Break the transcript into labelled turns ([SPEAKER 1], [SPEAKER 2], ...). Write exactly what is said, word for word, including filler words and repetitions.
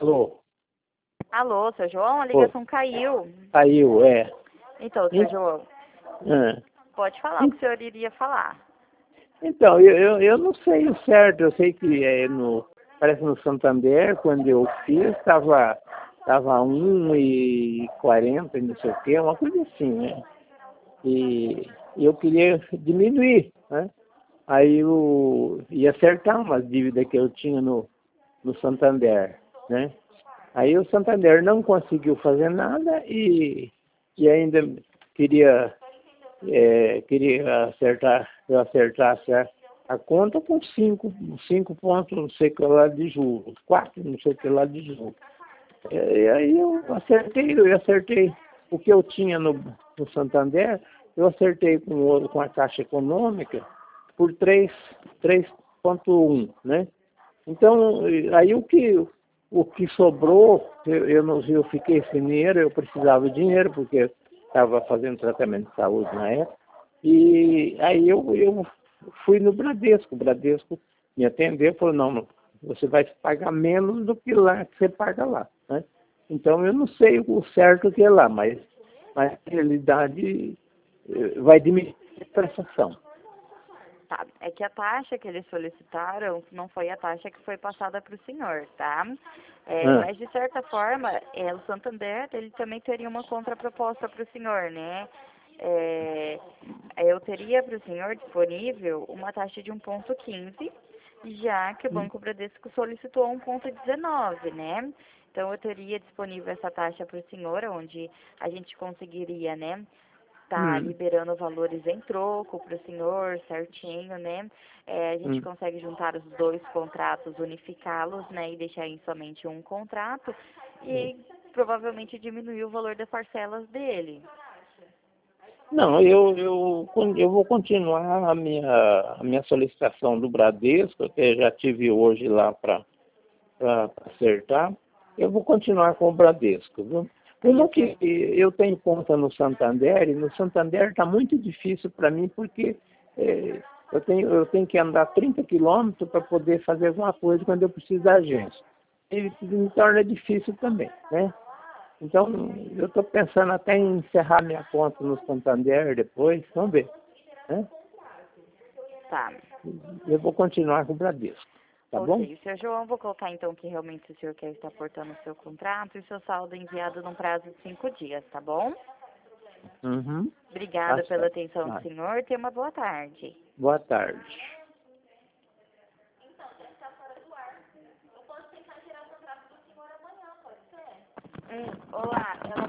[SPEAKER 1] Alô?
[SPEAKER 2] Alô, seu João, a
[SPEAKER 1] Oi.
[SPEAKER 2] ligação caiu.
[SPEAKER 1] Caiu, é.
[SPEAKER 2] Então, seu
[SPEAKER 1] En-
[SPEAKER 2] João,
[SPEAKER 1] ah.
[SPEAKER 2] pode falar o
[SPEAKER 1] En-
[SPEAKER 2] que o senhor iria falar.
[SPEAKER 1] Então, eu, eu, eu não sei o certo, eu sei que é no, parece no Santander, quando eu fiz, estava tava um e quarenta, não sei o quê, uma coisa assim, né? E eu queria diminuir, né? Aí eu ia acertar umas dívidas que eu tinha no, no Santander, né? Aí o Santander não conseguiu fazer nada e, e ainda queria, é, queria acertar, eu acertasse a, a conta com cinco, cinco pontos, não sei o que lá de juros, quatro, não sei o que lá de juros. E, e aí eu acertei, eu acertei o que eu tinha no, no Santander, eu acertei com, o- com a Caixa Econômica por três ponto um, né? Então, aí o que, o que sobrou, eu, eu, não, eu fiquei sem dinheiro, eu precisava de dinheiro, porque estava fazendo tratamento de saúde na época, e aí eu, eu fui no Bradesco, o Bradesco me atendeu, falou, não, não, você vai pagar menos do que lá, que você paga lá, né? Então, eu não sei o certo que é lá, mas, mas a realidade eh, vai diminuir a prestação.
[SPEAKER 2] Tá, é que a taxa que eles solicitaram não foi a taxa que foi passada para o senhor, tá? É,
[SPEAKER 1] Ah,
[SPEAKER 2] mas, de certa forma, é, o Santander, ele também teria uma contraproposta para o senhor, né? É, eu teria para o senhor disponível uma taxa de um ponto quinze, já que o Banco Bradesco solicitou um ponto dezenove, né? Então, eu teria disponível essa taxa para o senhor, onde a gente conseguiria, né, tá
[SPEAKER 1] hum,
[SPEAKER 2] liberando valores em troco para o senhor, certinho, né? É, a gente
[SPEAKER 1] hum.
[SPEAKER 2] consegue juntar os dois contratos, unificá-los, né, e deixar em somente um contrato e provavelmente diminuir o valor das parcelas dele.
[SPEAKER 1] Não, eu, eu, eu vou continuar a minha, a minha solicitação do Bradesco, que já tive hoje lá para acertar. Eu vou continuar com o Bradesco, viu?
[SPEAKER 2] Aí
[SPEAKER 1] Uma
[SPEAKER 2] o senhor,
[SPEAKER 1] que eu tenho conta no Santander, e no Santander está muito difícil para mim, porque eh, eu, tenho, eu tenho que andar trinta quilômetros para poder fazer alguma coisa quando eu preciso da agência. E me torna difícil também, né? Então, eu estou pensando até em encerrar minha conta no Santander depois, vamos ver, né?
[SPEAKER 2] tá.
[SPEAKER 1] Eu vou continuar com o Bradesco, tá bom?
[SPEAKER 2] Ok, senhor João, vou colocar então que realmente o senhor quer estar portando o seu contrato e seu saldo enviado num prazo de cinco dias, tá bom?
[SPEAKER 1] Uhum. Tá
[SPEAKER 2] Obrigada pela
[SPEAKER 1] certo.
[SPEAKER 2] atenção do
[SPEAKER 1] Vai.
[SPEAKER 2] senhor, tenha uma boa tarde.
[SPEAKER 1] Boa tarde.
[SPEAKER 2] Hum, olá,